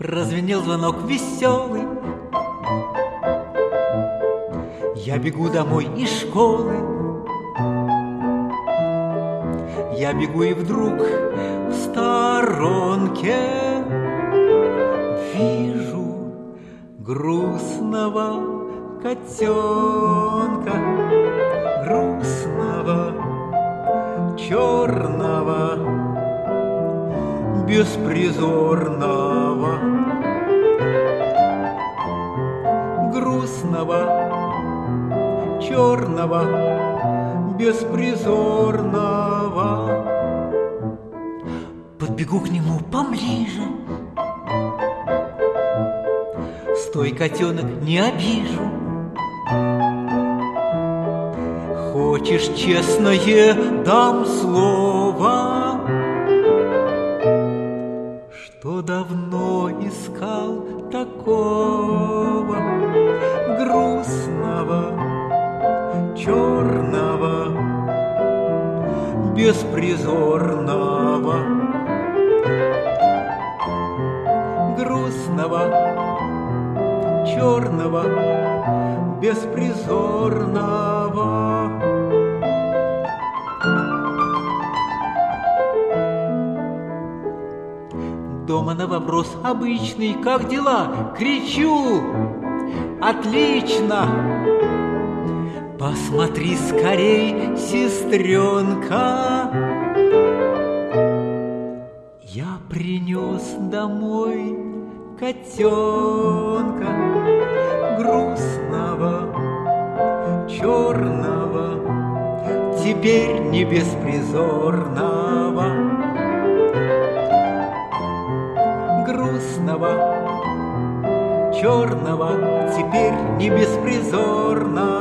Прозвенел звонок веселый. Я бегу домой из школы. Я бегу, и вдруг в сторонке вижу грустного котенка, грустного, черного, беспризорного, грустного, черного, беспризорного. Подбегу к нему поближе. Стой, котенок, не обижу. Хочешь честное, дам слово, что давно искал такого грустного, черного, беспризорного, грустного, черного, беспризорного. Дома на вопрос обычный: как дела? Кричу: отлично! Посмотри скорей, сестренка, я принес домой котенка, грустного, черного, теперь не беспризорного, грустного, черного, теперь не беспризорного.